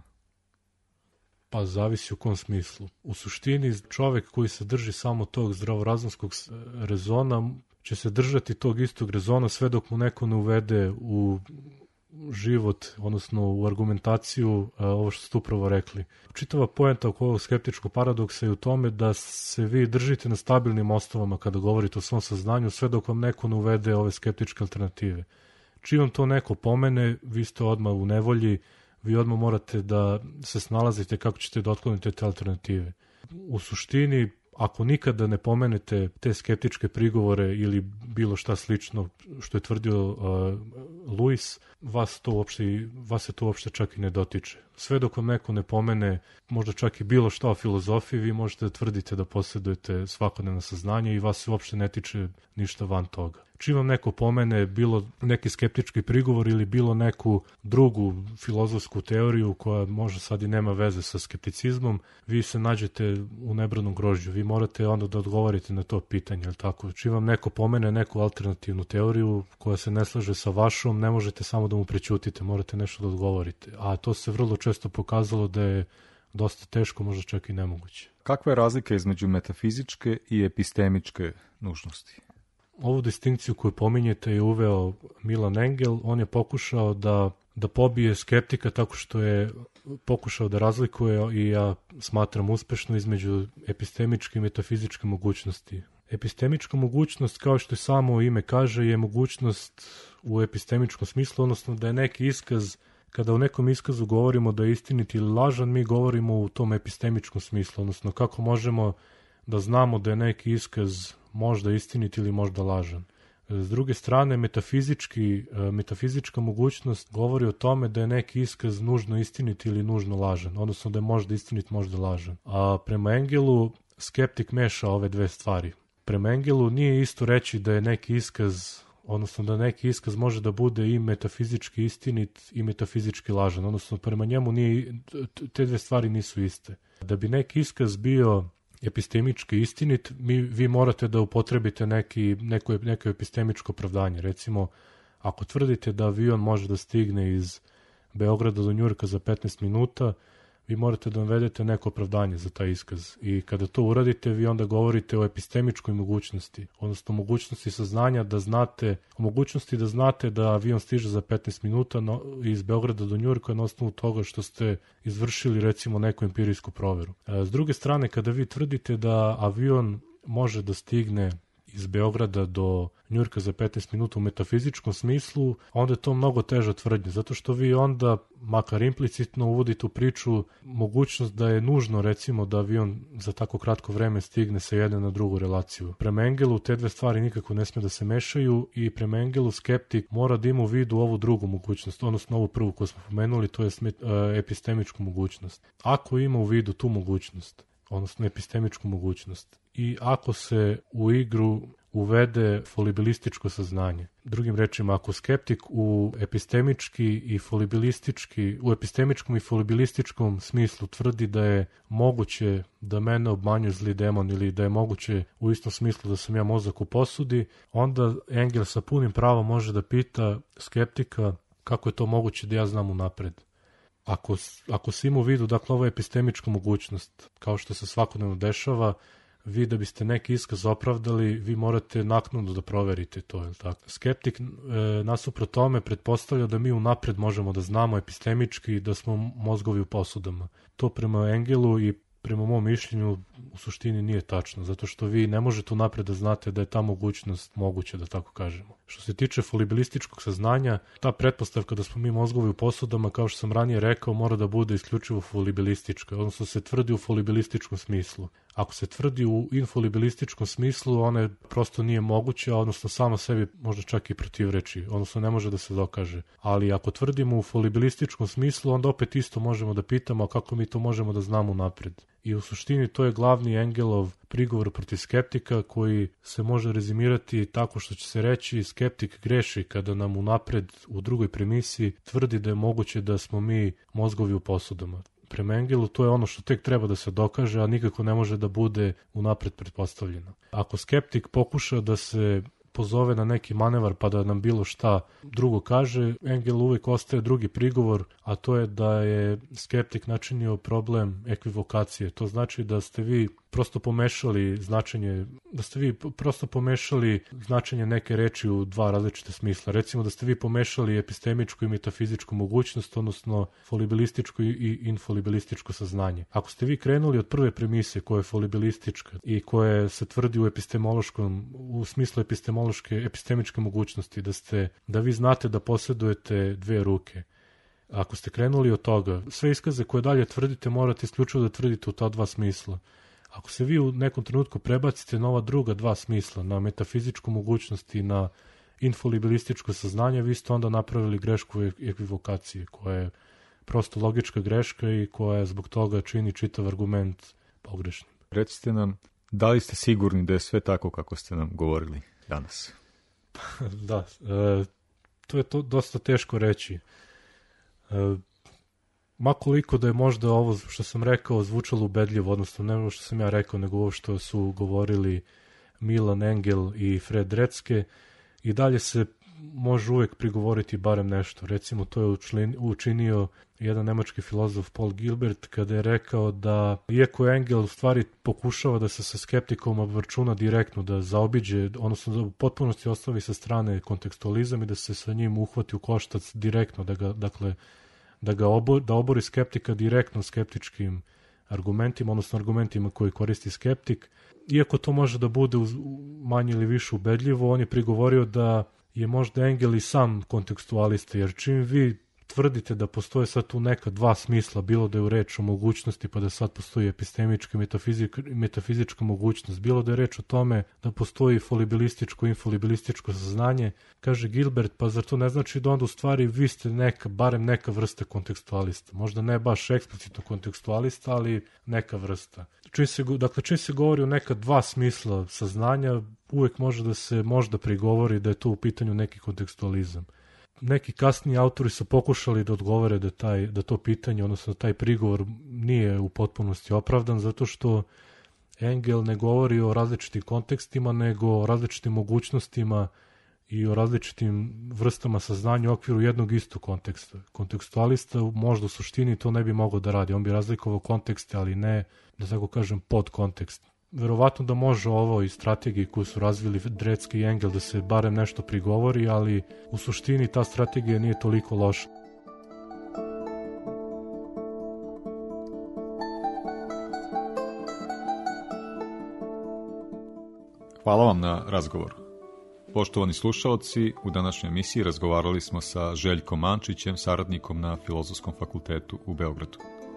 Pa zavisi u kom smislu. U suštini čovek koji se drži samo tog zdravorazumskog rezona će se držati tog istog rezona sve dok mu neko ne uvede u život, odnosno u argumentaciju ovo što ste upravo rekli. Čitava poenta oko ovog skeptičkog paradoksa je u tome da se vi držite na stabilnim osnovama kada govorite o svom saznanju sve dok vam neko ne uvede ove skeptičke alternative. Čim vam to neko pomene, vi ste odmah u nevolji, vi odmah morate da se snalazite kako ćete da otklonite te alternative. u suštini, ako nikada ne pomenete te skeptičke prigovore ili bilo šta slično što je tvrdio uh, Lewis, vas, to uopšte, vas se to uopšte čak i ne dotiče. Sve dok vam neko ne pomene možda čak i bilo šta o filozofiji, vi možete da tvrdite da posjedujete svakodnevno saznanje i vas se uopšte ne tiče ništa van toga. Čim vam neko pomene bilo neki skeptički prigovor ili bilo neku drugu filozofsku teoriju koja možda sad i nema veze sa skepticizmom, vi se nađete u nebranom grožđu. Vi morate onda da odgovorite na to pitanje, jel tako? Čim vam neko pomene neku alternativnu teoriju koja se ne slaže sa vašom, ne možete samo da mu prećutite, morate nešto da odgovorite. A to se vrlo često pokazalo da je dosta teško, možda čak i nemoguće. Kakva je razlika između metafizičke i epistemičke nužnosti? Ovu distinkciju koju pominjete je uveo Milan Engel. On je pokušao da, da pobije skeptika tako što je pokušao da razlikuje, i ja smatram uspešno, između epistemičke i metafizičke mogućnosti. Epistemička mogućnost, kao što je samo ime kaže, je mogućnost u epistemičkom smislu, odnosno da je neki iskaz, kada u nekom iskazu govorimo da je istinit ili lažan, mi govorimo u tom epistemičkom smislu, odnosno kako možemo da znamo da je neki iskaz možda istinit ili možda lažan. S druge strane, metafizički, metafizička mogućnost govori o tome da je neki iskaz nužno istinit ili nužno lažan, odnosno da je možda istinit, možda lažan. A prema Engelu skeptik meša ove dve stvari. Prema Engelu nije isto reći da je neki iskaz, odnosno da neki iskaz može da bude i metafizički istinit i metafizički lažan, odnosno prema njemu nije, te dve stvari nisu iste. Da bi neki iskaz bio epistemički istinit, mi, vi morate da upotrebite neki, neko, neko epistemičko opravdanje. Recimo, ako tvrdite da avion može da stigne iz Beograda do Njujorka za petnaest minuta, vi morate da navedete neko opravdanje za taj iskaz. I kada to uradite, vi onda govorite o epistemičkoj mogućnosti, odnosno mogućnosti saznanja da znate, o mogućnosti da znate da avion stiže za petnaest minuta no, iz Beograda do Njujorka na osnovu toga što ste izvršili recimo neku empirijsku proveru. S druge strane, kada vi tvrdite da avion može da stigne iz Beograda do Njujorka za petnaest minuta u metafizičkom smislu, onda je to mnogo teža tvrdnja, zato što vi onda, makar implicitno, uvodite u priču mogućnost da je nužno, recimo, da avion za tako kratko vreme stigne sa jedne na drugu relaciju. Prema Engelu te dve stvari nikako ne sme da se mešaju i prema Engelu skeptik mora da ima u vidu ovu drugu mogućnost, odnosno ovu prvu koju smo pomenuli, to je epistemičku mogućnost. Ako ima u vidu tu mogućnost, odnosno epistemičku mogućnost, i ako se u igru uvede folibilističko saznanje. Drugim rečima, ako skeptik u epistemički i folibilistički, u epistemičkom i folibilističkom smislu tvrdi da je moguće da mene obmanjuje zli demon ili da je moguće u istom smislu da sam ja mozak u posudi, onda Engel sa punim pravom može da pita skeptika kako je to moguće da ja znam unapred. Ako, ako se ima u vidu, dakle, ovo je epistemička mogućnost, kao što se svakodnevno dešava, vi da biste neki iskaz opravdali, vi morate naknadno da proverite to, je li tako? Skeptik e, nasuprot tome pretpostavlja da mi unapred možemo da znamo epistemički da smo mozgovi u posudama. To prema Engelu i prema mom mišljenju u suštini nije tačno, zato što vi ne možete unapred da znate da je ta mogućnost moguća, da tako kažemo. Što se tiče folibilističkog saznanja, ta pretpostavka da smo mi mozgovi u posudama, kao što sam ranije rekao, mora da bude isključivo folibilistička, odnosno se tvrdi u folibilističkom smislu. Ako se tvrdi u infolibilističkom smislu, ona prosto nije moguća, odnosno sama sebi možda čak i protivreči, odnosno ne može da se dokaže. Ali ako tvrdimo u folibilističkom smislu, onda opet isto možemo da pitamo kako mi to možemo da znamo napred. I u suštini to je glavni Engelov prigovor protiv skeptika koji se može rezimirati tako što će se reći skeptik greši kada nam unapred u drugoj premisi tvrdi da je moguće da smo mi mozgovi u posudama. Prema Engelu to je ono što tek treba da se dokaže, a nikako ne može da bude unapred pretpostavljeno. Ako skeptik pokuša da se pozove na neki manevar pa da nam bilo šta drugo kaže, Engel uvek ostaje drugi prigovor, a to je da je skeptik načinio problem ekvivokacije. To znači da ste vi prosto pomešali značenje, da ste vi prosto pomešali značenje neke reči u dva različite smisla. Recimo da ste vi pomešali epistemičku i metafizičku mogućnost, odnosno folibilističko i infolibilističko saznanje. Ako ste vi krenuli od prve premise koja je folibilistička i koja se tvrdi u epistemološkom, u smislu epistemološke, epistemičke mogućnosti, da ste, da vi znate da posjedujete dve ruke. Ako ste krenuli od toga, sve iskaze koje dalje tvrdite morate isključivo da tvrdite u ta dva smisla. Ako se vi u nekom trenutku prebacite na ova druga dva smisla, na metafizičku mogućnost i na infolibilističko saznanje, vi ste onda napravili grešku ekvivokacije, koja je prosto logička greška i koja zbog toga čini čitav argument pogrešnim. Recite nam, da li ste sigurni da je sve tako kako ste nam govorili danas? Da, e, to je to dosta teško reći. E, makoliko da je možda ovo što sam rekao zvučalo ubedljivo, odnosno ne ovo što sam ja rekao, nego ovo što su govorili Milan Engel i Fred Dretske, i dalje se može uvek prigovoriti barem nešto. Recimo, to je učinio jedan nemački filozof Paul Gilbert kada je rekao da, iako Engel u stvari pokušava da se sa skeptikom obračuna direktno, da zaobiđe, odnosno da u potpunosti ostavi sa strane kontekstualizam i da se sa njim uhvati u koštac direktno, da ga, dakle, da ga obor, da obori skeptika direktno skeptičkim argumentima, odnosno argumentima koji koristi skeptik. Iako to može da bude manje ili više ubedljivo, on je prigovorio da je možda Engel i sam kontekstualista, jer čim vi tvrdite da postoje sad tu neka dva smisla, bilo da je u reč o mogućnosti, pa da sad postoji epistemička i metafizička mogućnost, bilo da je reč o tome da postoji folibilističko i infolibilističko saznanje, kaže Gilbert, pa zar to ne znači da onda u stvari vi ste neka, barem neka vrsta kontekstualista, možda ne baš eksplicitno kontekstualista, ali neka vrsta. Čim se, dakle, čim se govori o neka dva smisla saznanja, uvek može da se možda prigovori da je to u pitanju neki kontekstualizam. Neki kasniji autori su pokušali da odgovore da, taj, da to pitanje, odnosno da taj prigovor nije u potpunosti opravdan, zato što Engel ne govori o različitim kontekstima, nego o različitim mogućnostima i o različitim vrstama saznanja u okviru jednog istog konteksta. Kontekstualista možda u suštini to ne bi mogao da radi. On bi razlikovao kontekste, ali ne, da tako kažem, podkontekst. Verovatno da može ovo i strategiji koju su razvili Dretske i Engel da se barem nešto prigovori, ali u suštini ta strategija nije toliko loša. Hvala vam na razgovoru. Poštovani slušaoci, u današnjoj emisiji razgovarali smo sa Željkom Mančićem, saradnikom na Filozofskom fakultetu u Beogradu.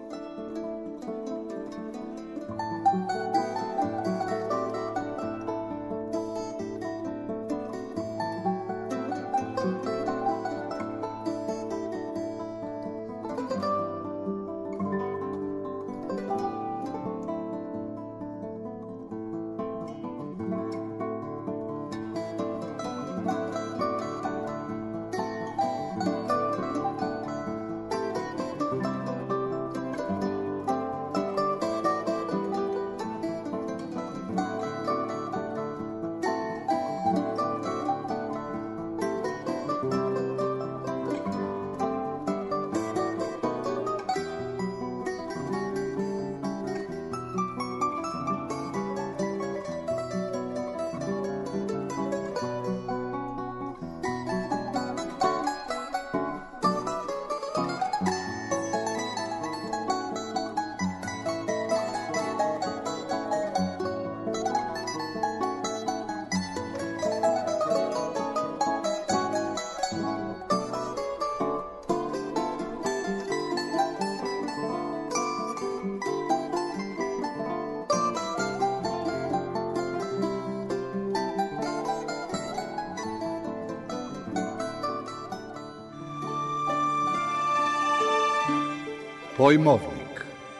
Pojmovnik.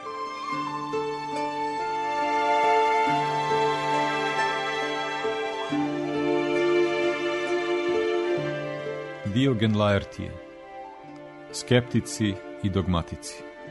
Diogen Laertije. Skeptici i dogmatici.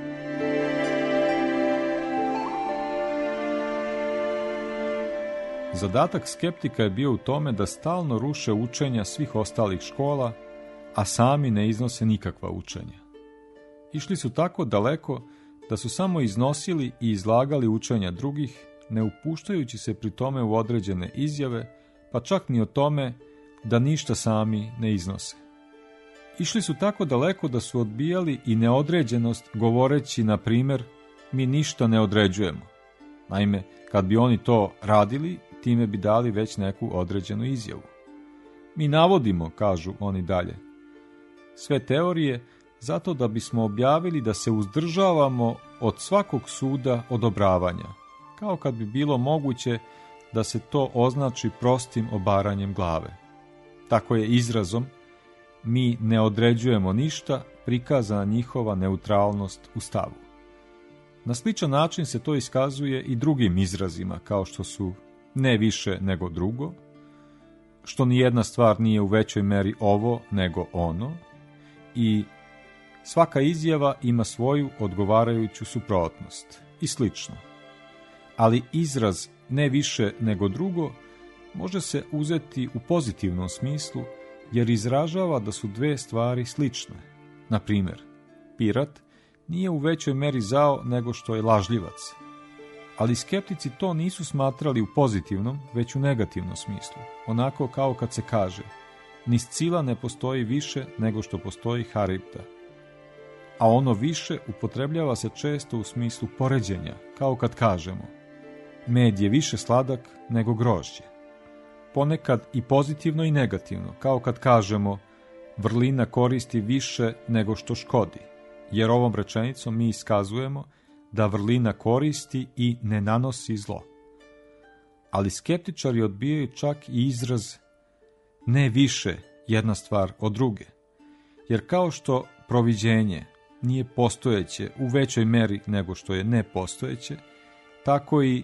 Zadatak skeptika je bio u tome da stalno ruše učenja svih ostalih škola, a sami ne iznose nikakva učenja. Išli su tako daleko da su samo iznosili i izlagali učenja drugih, ne upuštajući se pri tome u određene izjave, pa čak ni o tome da ništa sami ne iznose. Išli su tako daleko da su odbijali i neodređenost, govoreći, na primjer, mi ništa ne određujemo. Naime, kad bi oni to radili, time bi dali već neku određenu izjavu. Mi navodimo, kažu oni dalje, sve teorije zato da bismo objavili da se uzdržavamo od svakog suda odobravanja, kao kad bi bilo moguće da se to označi prostim obaranjem glave. Tako je izrazom mi ne određujemo ništa prikazana njihova neutralnost u stavu. Na sličan način se to iskazuje i drugim izrazima, kao što su ne više nego drugo, što ni jedna stvar nije u većoj meri ovo nego ono, i svaka izjava ima svoju odgovarajuću suprotnost i slično. Ali izraz ne više nego drugo može se uzeti u pozitivnom smislu, jer izražava da su dve stvari slične. Na primjer, pirat nije u većoj meri zao nego što je lažljivac. Ali skeptici to nisu smatrali u pozitivnom, već u negativnom smislu. Onako kao kad se kaže, ni Scila ne postoji više nego što postoji Haribda. A ono više upotrebljava se često u smislu poređenja, kao kad kažemo, med je više sladak nego grožđe. Ponekad i pozitivno i negativno, kao kad kažemo, vrlina koristi više nego što škodi, jer ovom rečenicom mi iskazujemo da vrlina koristi i ne nanosi zlo. Ali skeptičari odbijaju čak i izraz ne više jedna stvar od druge, jer kao što proviđenje nije postojeće u većoj meri nego što je nepostojeće, tako i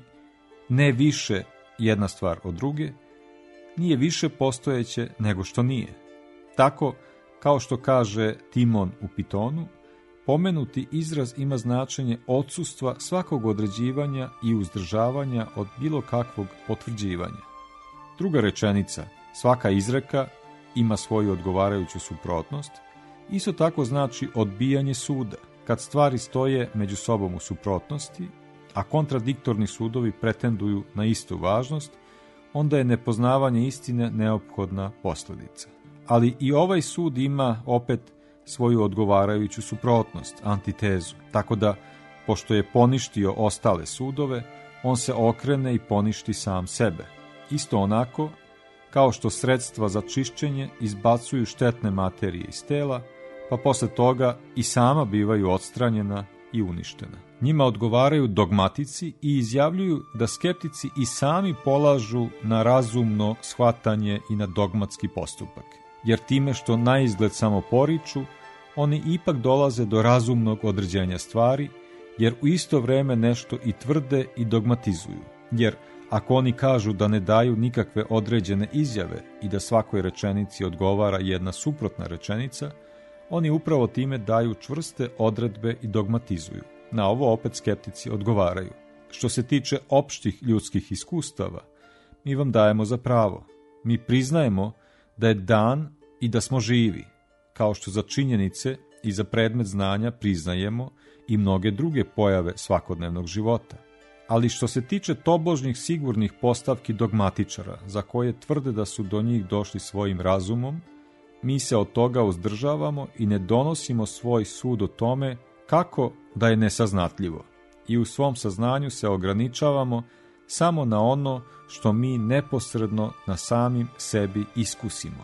ne više jedna stvar od druge nije više postojeće nego što nije. Tako, kao što kaže Timon u Pitonu, pomenuti izraz ima značenje odsustva svakog određivanja i uzdržavanja od bilo kakvog potvrđivanja. Druga rečenica, svaka izreka ima svoju odgovarajuću suprotnost, isto tako znači odbijanje suda, kad stvari stoje među sobom u suprotnosti, a kontradiktorni sudovi pretenduju na istu važnost, onda je nepoznavanje istine neophodna posljedica. Ali i ovaj sud ima opet svoju odgovarajuću suprotnost, antitezu, tako da, pošto je poništio ostale sudove, on se okrene i poništi sam sebe. Isto onako, kao što sredstva za čišćenje izbacuju štetne materije iz tela, pa posle toga i sama bivaju odstranjena i uništena. Njima odgovaraju dogmatici i izjavljuju da skeptici i sami polažu na razumno shvatanje i na dogmatski postupak, jer time što naizgled samo poriču, oni ipak dolaze do razumnog određenja stvari, jer u isto vreme nešto i tvrde i dogmatizuju. Jer ako oni kažu da ne daju nikakve određene izjave i da svakoj rečenici odgovara jedna suprotna rečenica, oni upravo time daju čvrste odredbe i dogmatizuju. Na ovo opet skeptici odgovaraju. Što se tiče opštih ljudskih iskustava, mi vam dajemo za pravo. Mi priznajemo da je dan i da smo živi, kao što za činjenice i za predmet znanja priznajemo i mnoge druge pojave svakodnevnog života. Ali što se tiče tobožnjih sigurnih postavki dogmatičara, za koje tvrde da su do njih došli svojim razumom, mi se od toga uzdržavamo i ne donosimo svoj sud o tome kako da je nesaznatljivo. I u svom saznanju se ograničavamo samo na ono što mi neposredno na samim sebi iskusimo.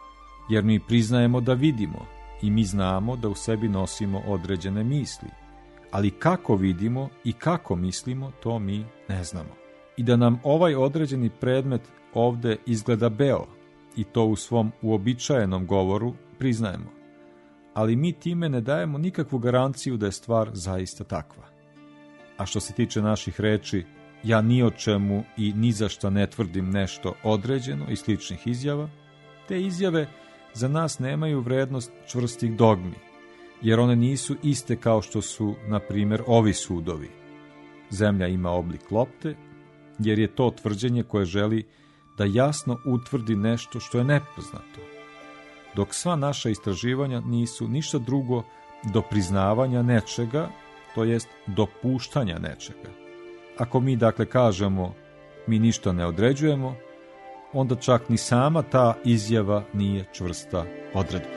Jer mi priznajemo da vidimo i mi znamo da u sebi nosimo određene misli, ali kako vidimo i kako mislimo, to mi ne znamo. I da nam ovaj određeni predmet ovde izgleda beo, i to u svom uobičajenom govoru priznajemo, ali mi time ne dajemo nikakvu garanciju da je stvar zaista takva. A što se tiče naših reči, ja ni o čemu i ni za šta ne tvrdim nešto određeno i sličnih izjava, te izjave za nas nemaju vrednost čvrstih dogmi, jer one nisu iste kao što su, na primjer, ovi sudovi. Zemlja ima oblik lopte, jer je to tvrđenje koje želi da jasno utvrdi nešto što je nepoznato, dok sva naša istraživanja nisu ništa drugo do priznavanja nečega, to jest dopuštanja nečega. Ako mi dakle kažemo mi ništa ne određujemo, onda čak ni sama ta izjava nije čvrsta odredba.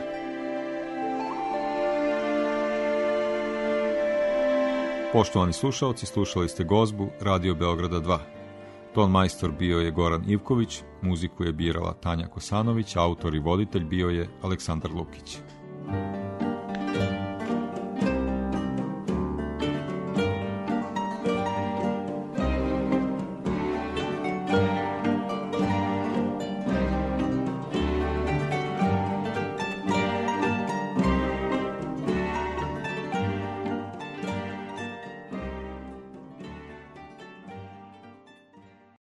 Poštovani slušalci, slušali ste Gozbu Radio Beograda dva. Ton majstor bio je Goran Ivković, muziku je birala Tanja Kosanović, autor i voditelj bio je Aleksandar Lukić.